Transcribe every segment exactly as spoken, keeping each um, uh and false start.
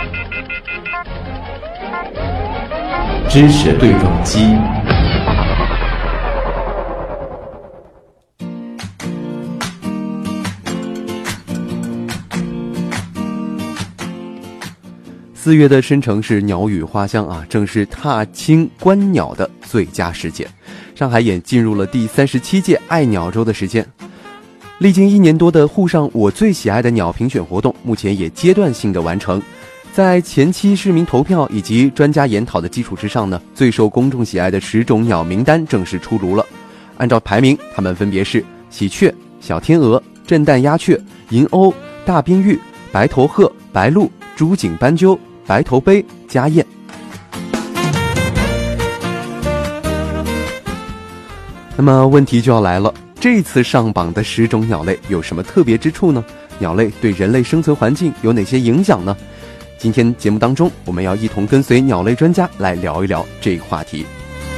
知识对撞机。四月的申城是鸟语花香啊，正是踏青观鸟的最佳时节。上海也进入了第三十七届爱鸟周的时间。历经一年多的沪上我最喜爱的鸟评选活动，目前也阶段性的完成。在前期市民投票以及专家研讨的基础之上呢，最受公众喜爱的十种鸟名单正式出炉了。按照排名，它们分别是喜鹊、小天鹅、震旦鸦雀、银鸥、大滨鹬、白头鹤、白鹭、朱颈斑鸠、白头鹎、家燕。那么问题就要来了，这次上榜的十种鸟类有什么特别之处呢？鸟类对人类生存环境有哪些影响呢？今天节目当中，我们要一同跟随鸟类专家来聊一聊这个话题。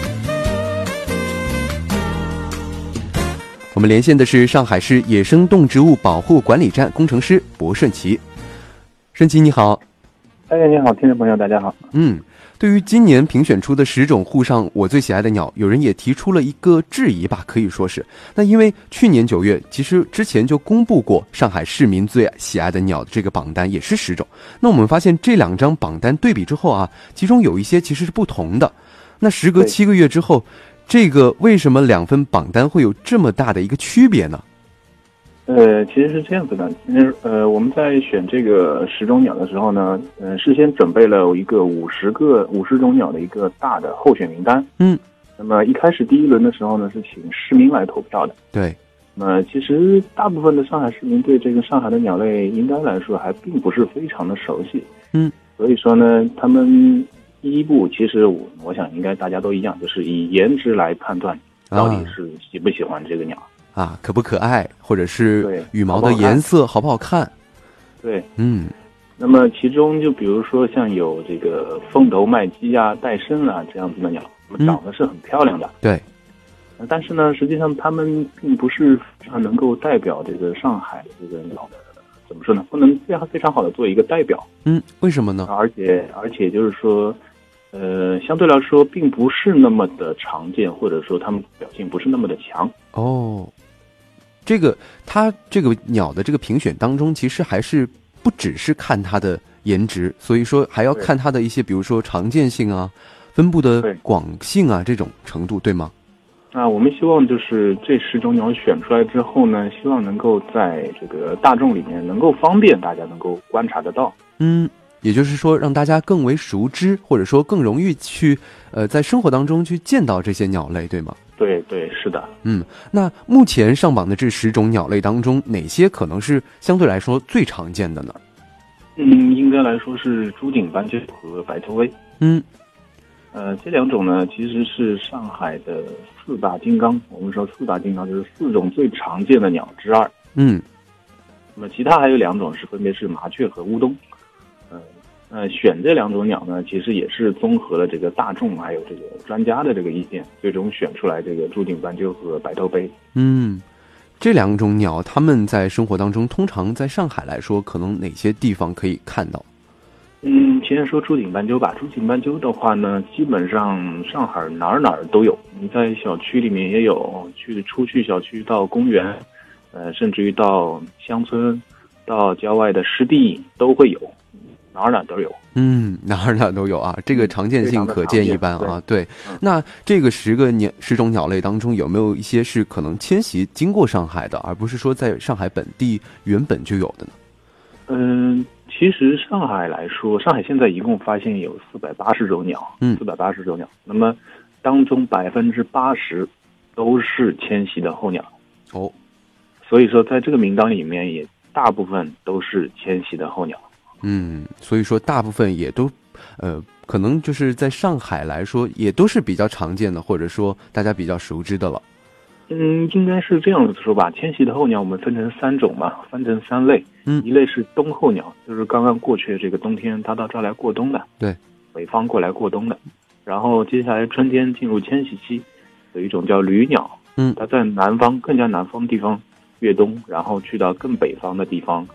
我们连线的是上海市野生动植物保护管理站工程师柏顺奇。顺奇你好。 哎，你好，听众朋友大家好。 嗯，对于今年评选出的十种沪上我最喜爱的鸟，有人也提出了一个质疑吧，可以说是。那因为去年九月，其实之前就公布过上海市民最喜爱的鸟的这个榜单，也是十种。那我们发现这两张榜单对比之后啊，其中有一些其实是不同的。那时隔七个月之后，这个为什么两份榜单会有这么大的一个区别呢？ 呃，其实是这样子的，其实呃，我们在选这个十种鸟的时候呢，呃，事先准备了一个五十个五十种鸟的一个大的候选名单。 嗯， 那么一开始第一轮的时候呢，是请市民来投票的。 对。 那么其实大部分的上海市民对这个上海的鸟类，应该来说还并不是非常的熟悉。 嗯， 所以说呢，他们第一步其实我我想应该大家都一样，就是以颜值来判断到底是喜不喜欢这个鸟。 啊，可不可爱，或者是羽毛的颜色好不好看？ 对， 嗯， 那么其中就比如说像有这个凤头麦鸡啊、戴参啊这样子的鸟，那么长得是很漂亮的。 对， 但是呢，实际上它们并不是非常能够代表这个上海这个鸟的，怎么说呢？不能非常非常好的做一个代表。 嗯，为什么呢？ 而且而且就是说。呃，相对来说，并不是那么的常见，或者说它们表现不是那么的强。 哦，这个它这个鸟的这个评选当中，其实还是不只是看它的颜值，所以说还要看它的一些，比如说常见性啊、分布的广性啊这种程度，对吗？ 那我们希望就是这十种鸟选出来之后呢，希望能够在这个大众里面能够方便大家能够观察得到。 嗯。也就是说，让大家更为熟知，或者说更容易去，呃，在生活当中去见到这些鸟类，对吗？ 对对，是的。 嗯，那目前上榜的这十种鸟类当中，哪些可能是相对来说最常见的呢？ 嗯，应该来说是朱颈斑鸠和白头鹎。 嗯， 呃，这两种呢，其实是上海的四大金刚。我们说四大金刚就是四种最常见的鸟之二。 嗯， 那么其他还有两种是分别是麻雀和乌冬。呃，选这两种鸟呢，其实也是综合了这个大众还有这个专家的这个意见，最终选出来这个朱颈斑鸠和白头鹎。 嗯，这两种鸟，它们在生活当中，通常在上海来说，可能哪些地方可以看到？ 嗯，先说朱颈斑鸠吧。朱颈斑鸠的话呢，基本上上海哪儿哪儿都有，你在小区里面也有，去出去小区到公园，呃，甚至于到乡村、到郊外的湿地都会有。哪儿哪儿都有， 嗯，哪儿哪儿都有啊，这个常见性可见一斑啊。对， 嗯、 那这个十个鸟十种鸟类当中，有没有一些是可能迁徙经过上海的，而不是说在上海本地原本就有的呢？ 嗯，其实上海来说，上海现在一共发现有四百八十种鸟， 嗯， 四百八十种鸟，那么当中百分之八十都是迁徙的候鸟。 哦， 所以说在这个名单里面，也大部分都是迁徙的候鸟。 嗯，所以说大部分也都，呃，可能就是在上海来说，也都是比较常见的，或者说大家比较熟知的了。 嗯，应该是这样子说吧。迁徙的候鸟我们分成三种嘛，分成三类。 嗯， 一类是冬候鸟，就是刚刚过去的这个冬天，它到这儿来过冬的。 对， 北方过来过冬的。然后接下来春天进入迁徙期，有一种叫旅鸟。 嗯， 它在南方更加南方的地方越冬，然后去到更北方的地方。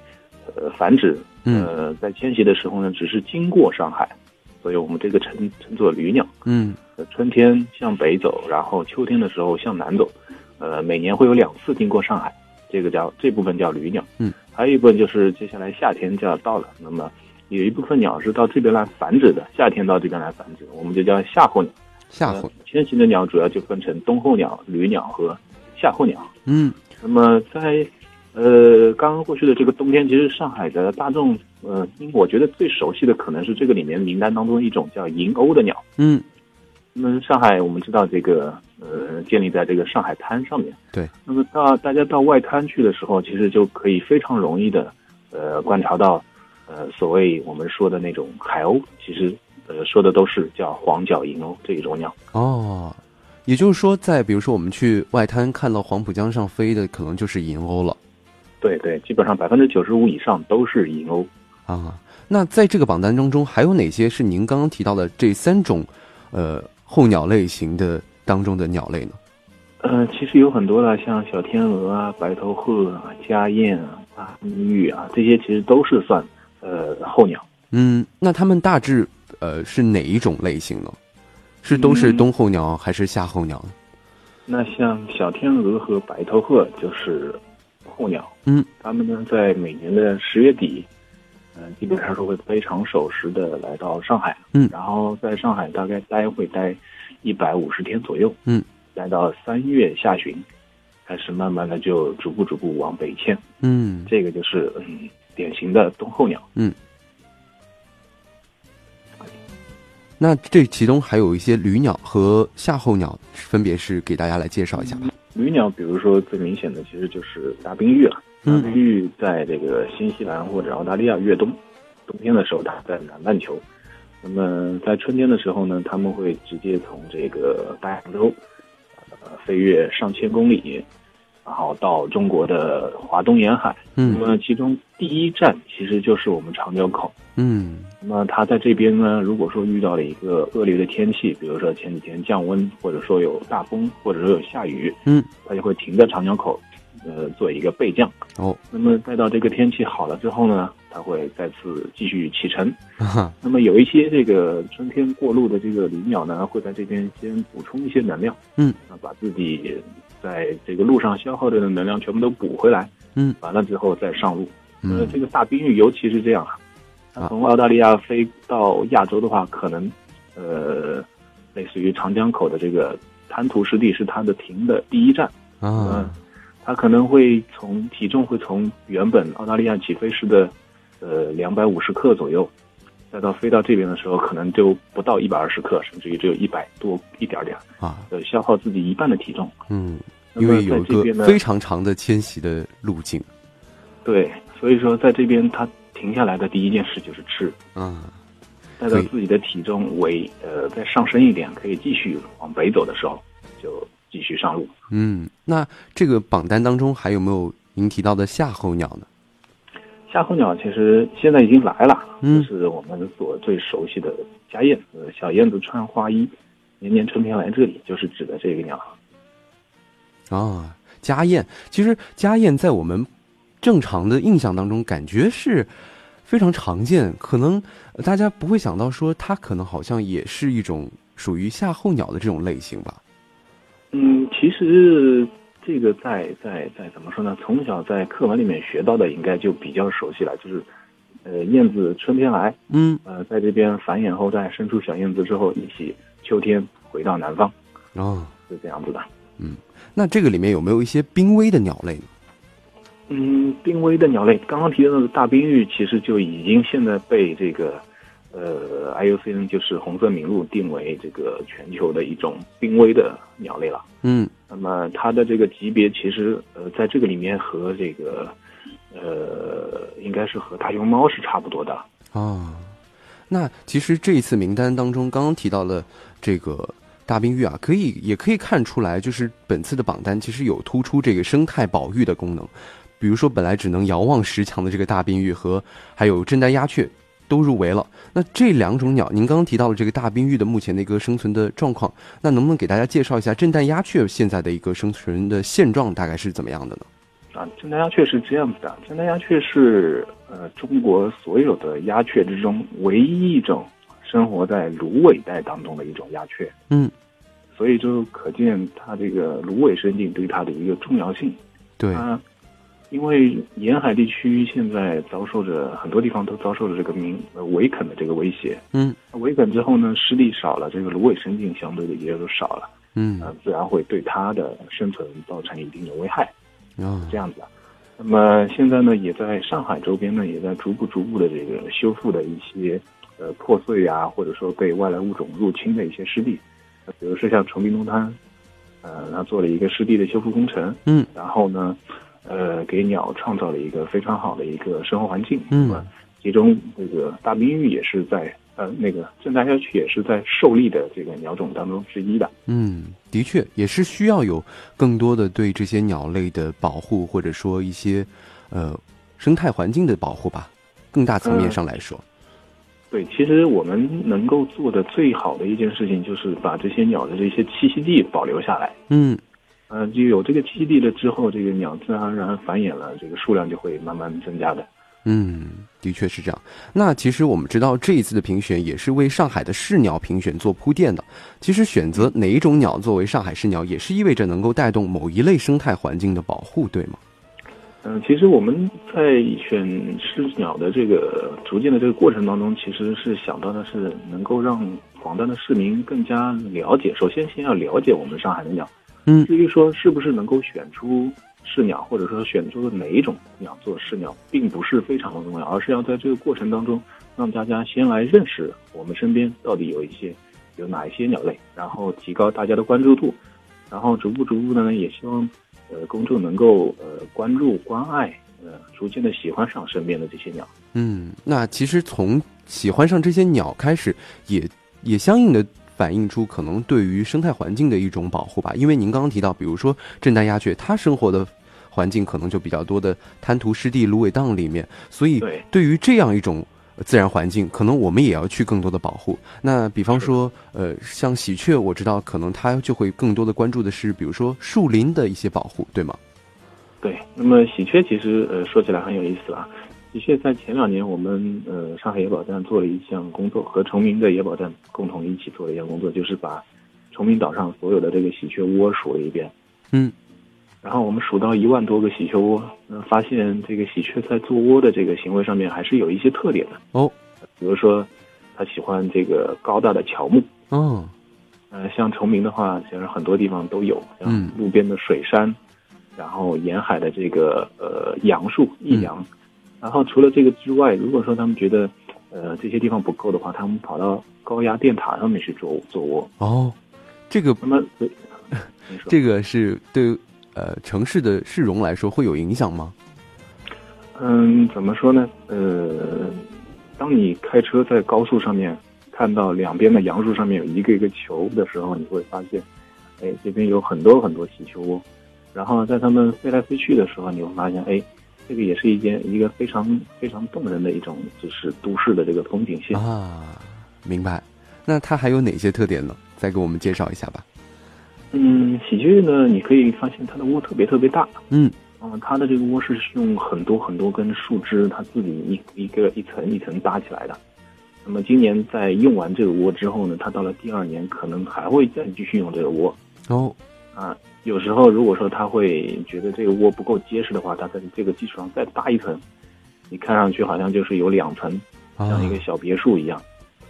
呃繁殖，呃，在迁徙的时候呢，只是经过上海，所以我们这个称称作旅鸟。 嗯， 春天向北走，然后秋天的时候向南走，呃，每年会有两次经过上海，这个叫这部分叫旅鸟。 嗯， 还有一部分就是接下来夏天就要到了，那么有一部分鸟是到这边来繁殖的，夏天到这边来繁殖，我们就叫夏候鸟。 夏候、呃、 迁徙的鸟主要就分成冬候鸟、旅鸟和夏候鸟。 嗯， 那么在呃刚刚过去的这个冬天，其实上海的大众呃，因我觉得最熟悉的可能是这个里面名单当中一种叫银鸥的鸟。 嗯。 那么上海我们知道这个呃建立在这个上海滩上面， 对。 那么到大家到外滩去的时候，其实就可以非常容易的呃观察到呃所谓我们说的那种海鸥，其实呃说的都是叫黄脚银鸥这一种鸟。 哦，也就是说，在比如说我们去外滩看到黄浦江上飞的，可能就是银鸥了。 对对，基本上百分之九十五以上都是银鸥啊。那在这个榜单当中，还有哪些是您刚刚提到的这三种呃？候鸟类型的当中的鸟类呢？ 呃，其实有很多了，像小天鹅啊、白头鹤啊、家燕啊、大冰玉啊，这些其实都是算呃候鸟。 嗯，那它们大致呃是哪一种类型呢？是都是冬候鸟、嗯、还是夏候鸟？ 那像小天鹅和白头鹤就是候鸟。 嗯， 它们呢在每年的十月底。嗯、呃，基本上是会非常守时的来到上海， 嗯， 然后在上海大概待会待一百五十天左右， 嗯， 待到三月下旬，开始慢慢的就逐步逐步往北迁， 嗯， 这个就是嗯典型的冬候鸟， 嗯。那这其中还有一些旅鸟和夏候鸟，分别是给大家来介绍一下吧。 旅鸟，比如说最明显的其实就是大冰玉了。大冰玉在这个新西兰或者澳大利亚越冬，冬天的时候它在南半球，那么在春天的时候呢，他们会直接从这个大洋洲，呃，飞越上千公里，然后到中国的华东沿海。 嗯， 那么其中第一站其实就是我们长江口。 嗯， 那么它在这边呢，如果说遇到了一个恶劣的天气，比如说前几天降温，或者说有大风，或者说有下雨， 嗯， 它就会停在长江口。呃，做一个备降哦。 那么待到这个天气好了之后呢，它会再次继续启程。 啊、 那么有一些这个春天过路的这个旅鸟呢，会在这边先补充一些能量， 嗯， 把自己在这个路上消耗的能量全部都补回来， 嗯， 完了之后再上路。 嗯， 呃，这个大冰玉尤其是这样，它从澳大利亚飞到亚洲的话，可能呃，类似于长江口的这个滩涂湿地是它的停的第一站啊。 呃它可能会从体重会从原本澳大利亚起飞时的呃两百五十克左右，再到飞到这边的时候，可能就不到一百二十克，甚至于只有一百多一点点啊， 呃，消耗自己一半的体重。 嗯，因为有一个非常长的迁徙的路径。 对，所以说在这边它停下来的第一件事就是吃， 嗯， 待到自己的体重为呃再上升一点，可以继续往北走的时候，就继续上路。 嗯，那这个榜单当中还有没有您提到的夏候鸟呢？ 夏候鸟其实现在已经来了， 嗯， 这是我们所最熟悉的家燕，呃，小燕子穿花衣，年年春天来这里，就是指的这个鸟。 啊，家燕，其实家燕在我们正常的印象当中，感觉是非常常见，可能大家不会想到说它可能好像也是一种属于夏候鸟的这种类型吧。 嗯，其实这个在在在怎么说呢？从小在课文里面学到的，应该就比较熟悉了。就是，呃，燕子春天来， 嗯， 呃，在这边繁衍后代，生出小燕子之后，一起秋天回到南方。 哦， 是这样子的。 嗯，那这个里面有没有一些濒危的鸟类呢？ 嗯，濒危的鸟类，刚刚提到的大冰玉，其实就已经现在被这个。呃 ，I U C N 就是红色麋鹿定为这个全球的一种濒危的鸟类了。 嗯， 那么它的这个级别其实呃，在这个里面和这个呃，应该是和大熊猫是差不多的啊。那其实这一次名单当中，刚刚提到了这个大冰玉啊，可以也可以看出来，就是本次的榜单其实有突出这个生态保育的功能。比如说，本来只能遥望十强的这个大冰玉和还有震旦鸦雀。都入围了。那这两种鸟，您刚刚提到了这个大冰玉的目前的一个生存的状况，那能不能给大家介绍一下震旦鸦雀现在的一个生存的现状大概是怎么样的呢？ 啊，正丹鸦雀是这样子的，正丹鸦雀是呃中国所有的鸦雀之中唯一一种生活在芦苇带当中的一种鸦雀。 嗯， 所以就可见它这个芦苇生境对它的一个重要性。 对， 它因为沿海地区现在遭受着很多地方都遭受着这个民呃围垦的这个威胁。 嗯， 围垦之后呢，湿地少了，这个芦苇生境相对的也就少了。 嗯， 呃，自然会对它的生存造成一定的危害。 哦， 这样子啊。那么现在呢，也在上海周边呢，也在逐步逐步的这个修复的一些呃破碎啊，或者说被外来物种入侵的一些湿地。呃、比如说像崇明东滩，呃，它做了一个湿地的修复工程。 嗯， 然后呢，呃，给鸟创造了一个非常好的一个生活环境。 嗯， 那么其中这个大冰玉也是在呃那个正丹鸦雀也是在受力的这个鸟种当中之一的。 嗯，的确也是需要有更多的对这些鸟类的保护，或者说一些呃生态环境的保护吧，更大层面上来说。 呃对，其实我们能够做的最好的一件事情，就是把这些鸟的这些栖息地保留下来。 嗯， 呃，就有这个栖息地了之后，这个鸟自然而然繁衍了，这个数量就会慢慢增加的。 嗯，的确是这样。那其实我们知道，这一次的评选也是为上海的市鸟评选做铺垫的。其实选择哪一种鸟作为上海市鸟，也是意味着能够带动某一类生态环境的保护，对吗？ 嗯、呃，其实我们在选市鸟的这个逐渐的这个过程当中，其实是想到的是能够让广大的市民更加了解，首先先要了解我们上海的鸟。 嗯， 至于说是不是能够选出市鸟，或者说选出哪一种鸟做市鸟，并不是非常的重要，而是要在这个过程当中让大家先来认识我们身边到底有一些有哪一些鸟类，然后提高大家的关注度，然后逐步逐步的呢，也希望呃公众能够呃关注关爱，呃逐渐的喜欢上身边的这些鸟。 嗯，那其实从喜欢上这些鸟开始，也也相应的反映出可能对于生态环境的一种保护吧。因为您刚刚提到，比如说正丹鸦雀，它生活的环境可能就比较多的滩涂湿地、芦苇荡里面，所以对于这样一种自然环境，可能我们也要去更多的保护。那比方说，呃，像喜鹊，我知道可能它就会更多的关注的是，比如说树林的一些保护，对吗？ 对，那么喜鹊其实呃说起来很有意思啊。喜鹊在前两年，我们呃上海野保站做了一项工作，和崇明的野保站共同一起做了一项工作，就是把崇明岛上所有的这个喜鹊窝数了一遍。 嗯， 然后我们数到一万多个喜鹊窝，呃，发现这个喜鹊在做窝的这个行为上面还是有一些特点的哦。 比如说，它喜欢这个高大的乔木。 哦。 呃，像崇明的话，其实很多地方都有，像路边的水杉，嗯、然后沿海的这个呃杨树、益杨。嗯，然后除了这个之外，如果说他们觉得呃这些地方不够的话，他们跑到高压电塔上面去做做窝。 哦，这个那么这个是对呃城市的市容来说会有影响吗？ 嗯，怎么说呢？呃，当你开车在高速上面看到两边的杨树上面有一个一个球的时候，你会发现，哎，这边有很多很多喜鹊窝。然后在它们飞来飞去的时候，你会发现，哎。这个也是一件一个非常非常动人的一种，就是都市的这个风景线啊。明白。那它还有哪些特点呢？再给我们介绍一下吧。 嗯，喜鹊呢，你可以发现它的窝特别特别大。 嗯， 啊、呃，它的这个窝是用很多很多根树枝，它自己一一个一层一层搭起来的。那么今年在用完这个窝之后呢，它到了第二年可能还会再继续用这个窝。 哦， 啊。有时候如果说他会觉得这个窝不够结实的话，他在这个基础上再搭一层，你看上去好像就是有两层，像一个小别墅一样。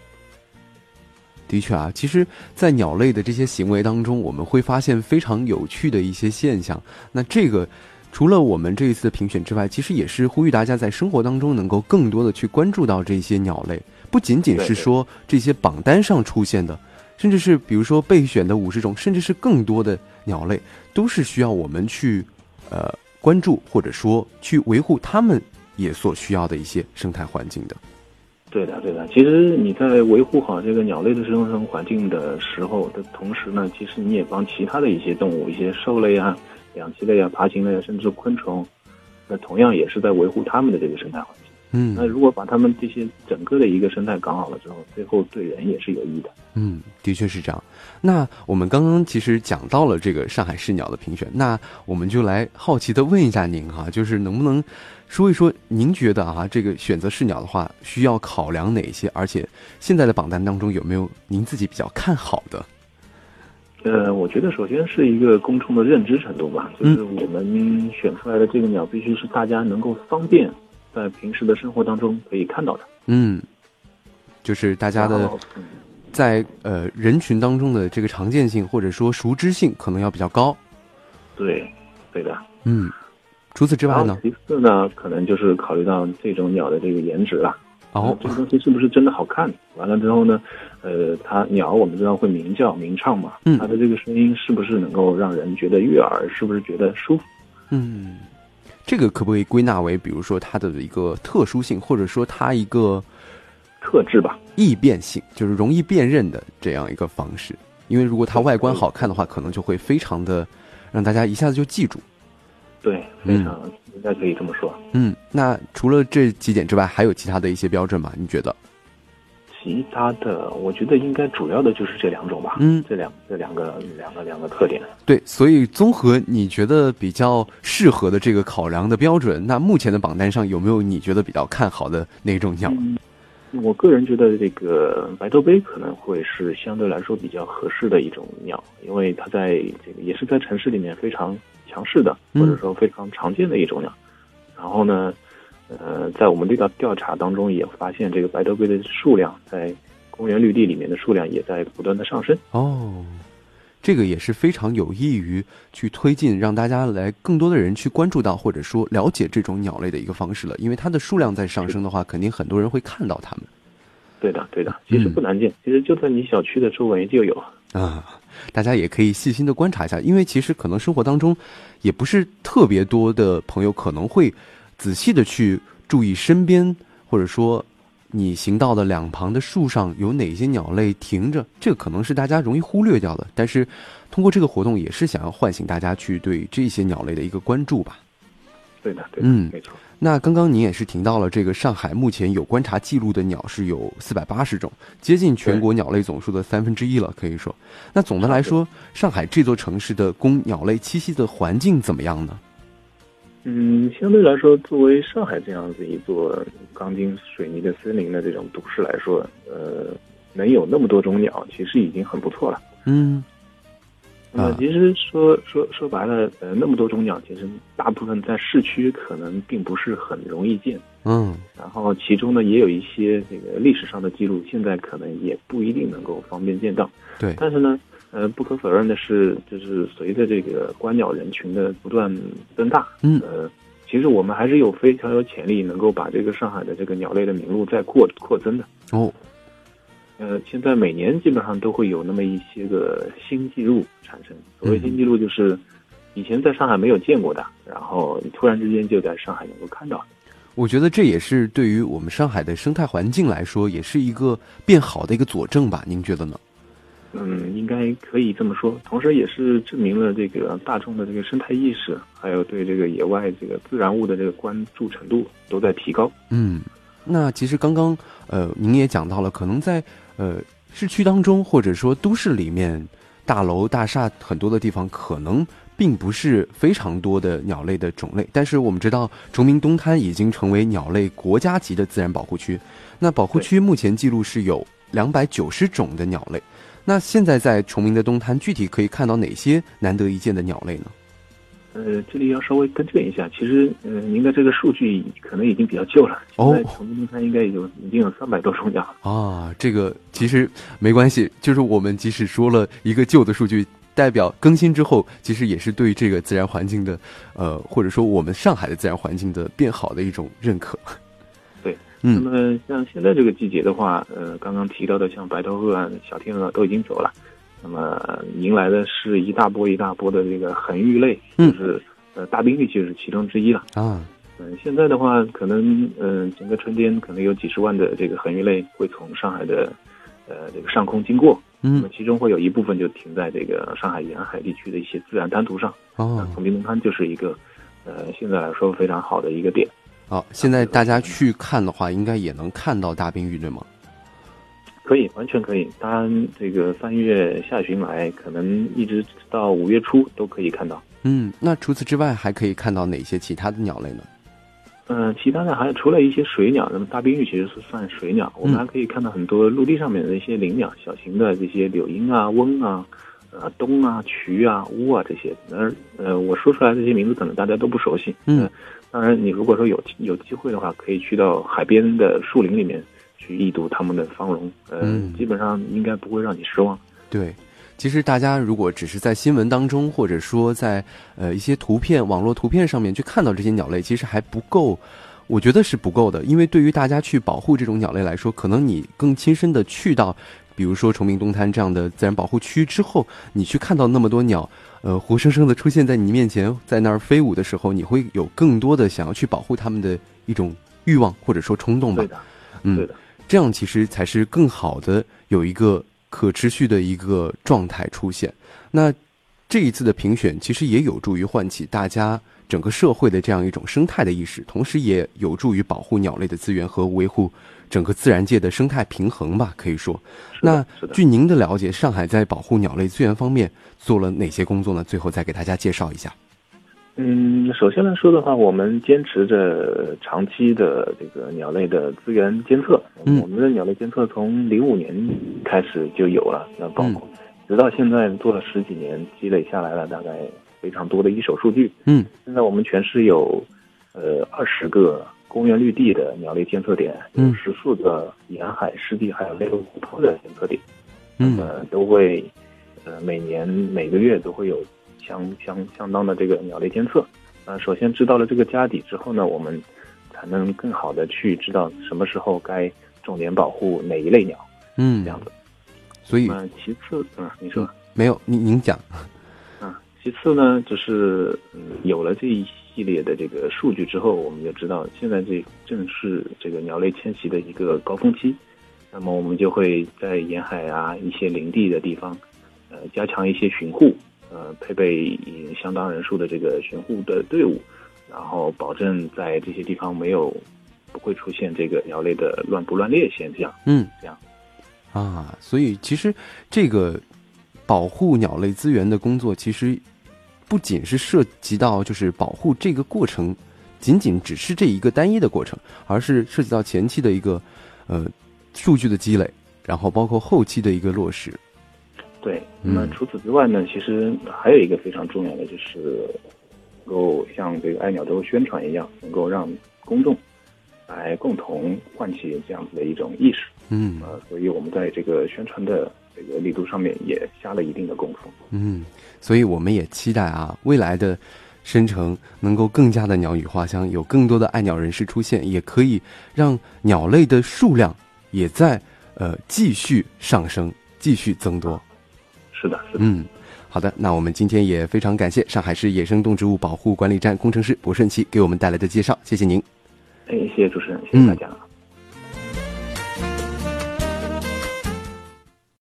的确啊，其实在鸟类的这些行为当中，我们会发现非常有趣的一些现象。那这个除了我们这一次的评选之外，其实也是呼吁大家在生活当中能够更多的去关注到这些鸟类，不仅仅是说这些榜单上出现的，甚至是比如说备选的五十种，甚至是更多的鸟类，都是需要我们去呃关注，或者说去维护它们也所需要的一些生态环境的。 对的，对的。其实你在维护好这个鸟类的生存环境的时候的同时呢，其实你也帮其他的一些动物，一些兽类啊、两栖类啊、爬行类啊，甚至昆虫，那同样也是在维护它们的这个生态环境。 嗯， 那如果把它们这些整个的一个生态搞好了之后，最后对人也是有益的。 嗯，的确是这样。那我们刚刚其实讲到了这个上海市鸟的评选，那我们就来好奇的问一下您哈，就是能不能说一说您觉得啊，这个选择市鸟的话需要考量哪些？而且现在的榜单当中有没有您自己比较看好的？ 呃，我觉得首先是一个公众的认知程度吧，就是我们选出来的这个鸟必须是大家能够方便在平时的生活当中可以看到的。 嗯，就是大家的在呃人群当中的这个常见性或者说熟知性可能要比较高。 对，对的。 嗯，除此之外呢？ 其次呢，可能就是考虑到这种鸟的这个颜值了。 哦， 这个东西是不是真的好看？完了之后呢，呃，它鸟我们知道会鸣叫、鸣唱嘛， 嗯， 它的这个声音是不是能够让人觉得悦耳？是不是觉得舒服？ 嗯，这个可不可以归纳为，比如说它的一个特殊性，或者说它一个特质吧？ 易变性，就是容易辨认的这样一个方式。因为如果它外观好看的话，可能就会非常的让大家一下子就记住。 对，非常、嗯、应该可以这么说。 嗯，那除了这几点之外，还有其他的一些标准吗？你觉得？ 其他的，我觉得应该主要的就是这两种吧。 嗯， 这两这两个两个两个特点。 对，所以综合你觉得比较适合的这个考量的标准，那目前的榜单上有没有你觉得比较看好的哪种鸟？ 嗯，我个人觉得这个白头杯可能会是相对来说比较合适的一种鸟，因为它在这个也是在城市里面非常强势的，或者说非常常见的一种鸟。嗯、然后呢，呃，在我们这个调查当中也发现，这个白头杯的数量在公园绿地里面的数量也在不断的上升。 哦，这个也是非常有益于去推进，让大家来更多的人去关注到或者说了解这种鸟类的一个方式了。因为它的数量在上升的话，肯定很多人会看到它们。 对的，对的，其实不难见，嗯、其实就在你小区的周围就有啊。大家也可以细心的观察一下，因为其实可能生活当中也不是特别多的朋友可能会仔细的去注意身边，或者说你行道的两旁的树上有哪些鸟类停着，这个可能是大家容易忽略掉的。但是通过这个活动也是想要唤醒大家去对这些鸟类的一个关注吧。 对的，对的， 嗯， 没错。 那刚刚您也是提到了，这个上海目前有观察记录的鸟是有四百八十种，接近全国鸟类总数的三分之一了，可以说。那总的来说，上海这座城市的供鸟类栖息的环境怎么样呢？ 嗯，相对来说，作为上海这样子一座钢筋水泥的森林的这种都市来说，呃，能有那么多种鸟，其实已经很不错了。 嗯。 那么其实说说说白了，呃，那么多种鸟，其实大部分在市区可能并不是很容易见。 嗯。 然后其中呢，也有一些这个历史上的记录，现在可能也不一定能够方便见到。 对。 但是呢，呃，不可否认的是，就是随着这个观鸟人群的不断增大， 嗯， 呃，其实我们还是有非常有潜力能够把这个上海的这个鸟类的名录再扩扩增的。 哦。 呃，现在每年基本上都会有那么一些个新纪录产生。所谓新纪录，就是以前在上海没有见过的，然后你突然之间就在上海能够看到。 我觉得这也是对于我们上海的生态环境来说，也是一个变好的一个佐证吧？您觉得呢？ 嗯，应该可以这么说。同时，也是证明了这个大众的这个生态意识，还有对这个野外这个自然物的这个关注程度都在提高。 嗯，那其实刚刚呃，您也讲到了，可能在呃，市区当中，或者说都市里面，大楼大厦很多的地方，可能并不是非常多的鸟类的种类。但是我们知道，崇明东滩已经成为鸟类国家级的自然保护区。那保护区目前记录是有两百九十种的鸟类。那现在在崇明的东滩，具体可以看到哪些难得一见的鸟类呢？ 呃，这里要稍微更正一下，其实，呃，您的这个数据可能已经比较旧了。 哦， 现在崇明东滩应该有已经有三百多种鸟啊。这个其实没关系，就是我们即使说了一个旧的数据，代表更新之后，其实也是对这个自然环境的，呃，或者说我们上海的自然环境的变好的一种认可。 对， 嗯。 那么像现在这个季节的话，呃，刚刚提到的像白头鹤啊、小天鹅都已经走了。那么迎来的是一大波一大波的这个恒玉类， 嗯、 就是呃大宾绿就是其中之一了啊。 嗯、呃，现在的话，可能嗯、呃、整个春天可能有几十万的这个恒玉类会从上海的呃这个上空经过， 嗯， 那么其中会有一部分就停在这个上海沿海地区的一些自然滩涂上。 哦， 崇明东滩就是一个呃现在来说非常好的一个点。 好，现在大家去看的话，应该也能看到大冰玉，对吗？ 可以，完全可以。当然，这个三月下旬来，可能一直到五月初都可以看到。 嗯，那除此之外，还可以看到哪些其他的鸟类呢？ 嗯、呃，其他的还除了一些水鸟，那么大冰玉其实是算水鸟，我们还可以看到很多陆地上面的一些灵鸟，小型的这些柳莺啊、翁啊、呃冬啊、渠啊、乌啊这些。而呃，我说出来这些名字可能大家都不熟悉。 嗯、 呃，当然，你如果说有有机会的话，可以去到海边的树林里面去一睹它们的芳容。呃、嗯，基本上应该不会让你失望。 对。其实大家如果只是在新闻当中，或者说在呃一些图片、网络图片上面去看到这些鸟类，其实还不够，我觉得是不够的。因为对于大家去保护这种鸟类来说，可能你更亲身的去到，比如说崇明东滩这样的自然保护区之后，你去看到那么多鸟，呃，活生生的出现在你面前，在那儿飞舞的时候，你会有更多的想要去保护它们的一种欲望或者说冲动吧。 对的， 嗯， 对的， 这样其实才是更好的有一个可持续的一个状态出现。那这一次的评选其实也有助于唤起大家整个社会的这样一种生态的意识，同时也有助于保护鸟类的资源和维护整个自然界的生态平衡吧，可以说。那据您的了解，上海在保护鸟类资源方面做了哪些工作呢？最后再给大家介绍一下。 嗯，首先来说的话，我们坚持着长期的这个鸟类的资源监测。嗯，我们的鸟类监测从零五年开始就有了，那包括、嗯、直到现在做了十几年，积累下来了大概非常多的一手数据。 嗯， 现在我们全市有呃二十个公园绿地的鸟类监测点，有十四个沿海湿地还有内陆湖泊的监测点。 嗯， 呃，都会呃每年每个月都会有。相相相当的这个鸟类监测，呃，首先知道了这个家底之后呢，我们才能更好的去知道什么时候该重点保护哪一类鸟， 嗯， 这样子。 所以， 呃，其次，嗯，你说， 没有，您您讲， 嗯，其次呢，就是嗯，有了这一系列的这个数据之后，我们就知道现在这正是这个鸟类迁徙的一个高峰期，那么我们就会在沿海啊一些林地的地方，呃，加强一些巡护。呃，配备相当人数的这个巡护的队伍，然后保证在这些地方没有不会出现这个鸟类的乱捕乱猎现象。 嗯， 这样啊，所以其实这个保护鸟类资源的工作，其实不仅是涉及到就是保护这个过程，仅仅只是这一个单一的过程，而是涉及到前期的一个呃数据的积累，然后包括后期的一个落实。 对，那么除此之外呢，其实还有一个非常重要的，就是能够像这个爱鸟周宣传一样，能够让公众来共同唤起这样子的一种意识。 嗯， 呃，所以我们在这个宣传的这个力度上面也下了一定的功夫。 嗯，所以我们也期待啊，未来的申城能够更加的鸟语花香，有更多的爱鸟人士出现，也可以让鸟类的数量也在呃继续上升，继续增多。 是的，是的。 嗯，好的，那我们今天也非常感谢上海市野生动植物保护管理站工程师柏顺奇给我们带来的介绍，谢谢您。 哎，谢谢主持人，谢谢大家。嗯